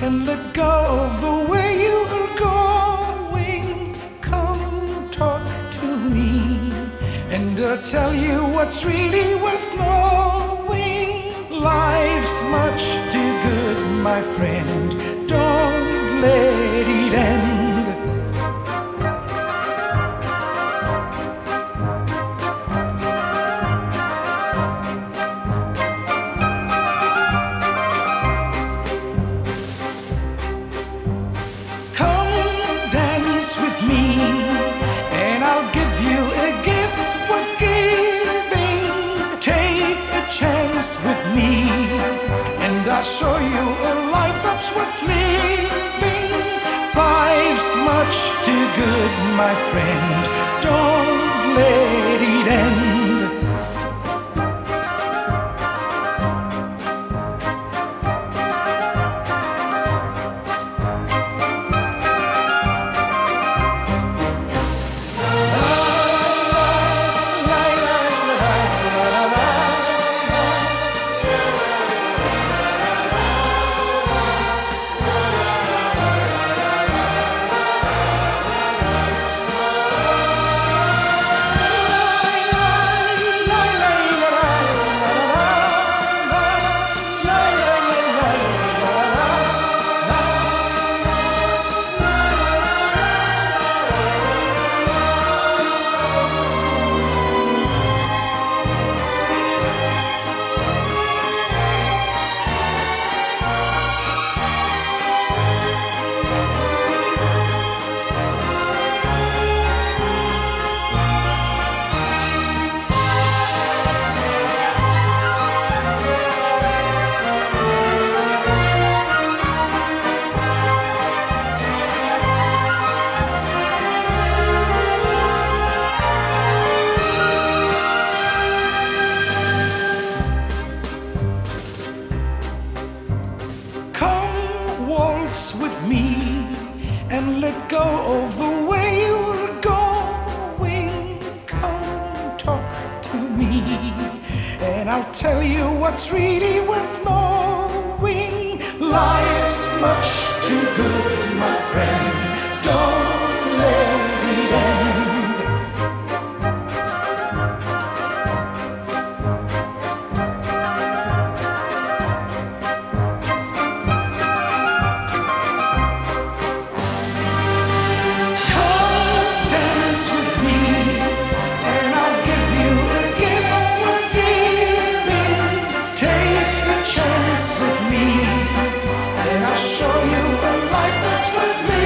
and let go of the way you are going. Come talk to me, and I'll tell you what's really worth knowing. Life's much too good, my friend. Don't let it end. With me, and I'll give you a gift worth giving. Take a chance with me, and I'll show you a life that's worth living. Life's much too good, my friend. Don't let it end. With me, and let go of the way you were going. Come talk to me, and I'll tell you what's really worth knowing. Life's much too good, my friend. Don't let it end. With me, and I'll show you a life that's worth living.